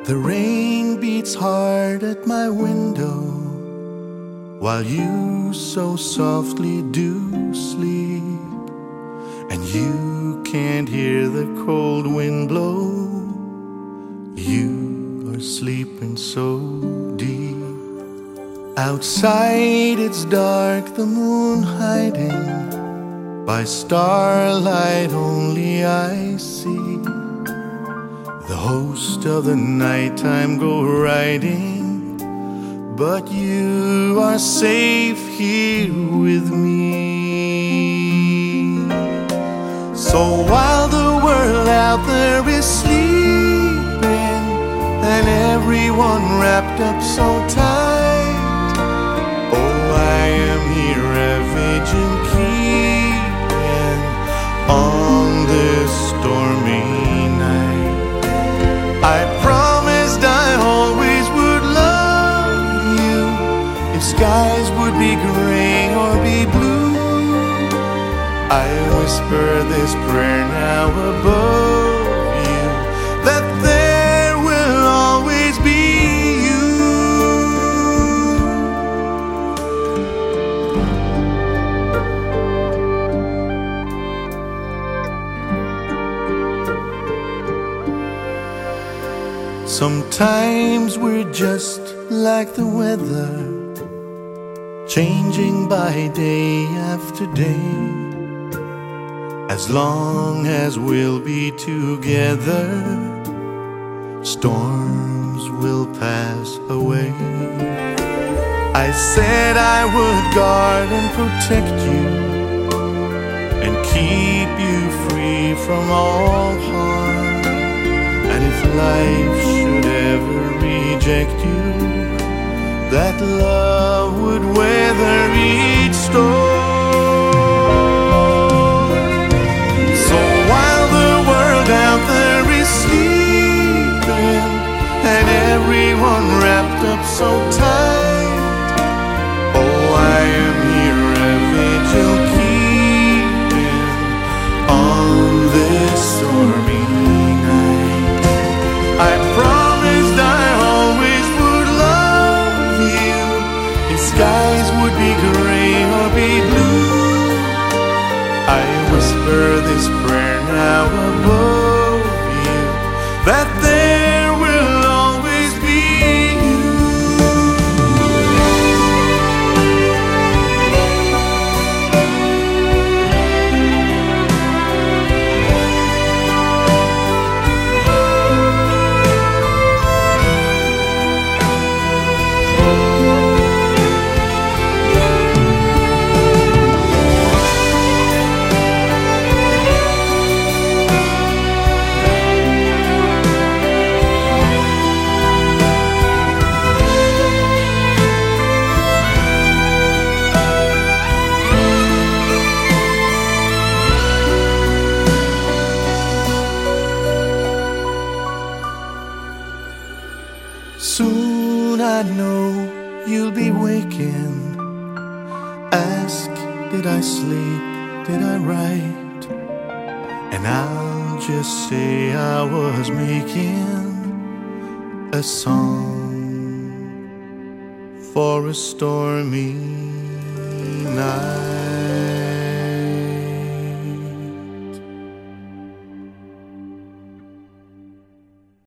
The rain beats hard at my window, while you so softly do sleep, and you can't hear the cold wind blow. You are sleeping so deep. Outside it's dark, the moon hiding. By starlight only I see the host of the nighttime go riding, but you are safe here with me. So while the world out there is sleeping and everyone wrapped up so tight, oh, I am here a vigil keeping on this stormy night. I promised I always would love you, if skies would be gray or be blue. I whisper this prayer now above you, that there will always be you. Sometimes we're just like the weather, changing by day after day. As long as we'll be together, storms will pass away. I said I would guard and protect you and keep you free from all harm. And if life should ever reject you, that love would weather each storm. So while the world out there is sleeping and everyone wrapped up so tight, oh, I am here a vigil keeping on this stormy night. I promised I always would love you, if skies would be gray or be blue. I whisper this prayer now above you, that there will always be you. Soon I know you'll be waking. Ask, did I sleep, did I write? And I'll just say I was making a song for a stormy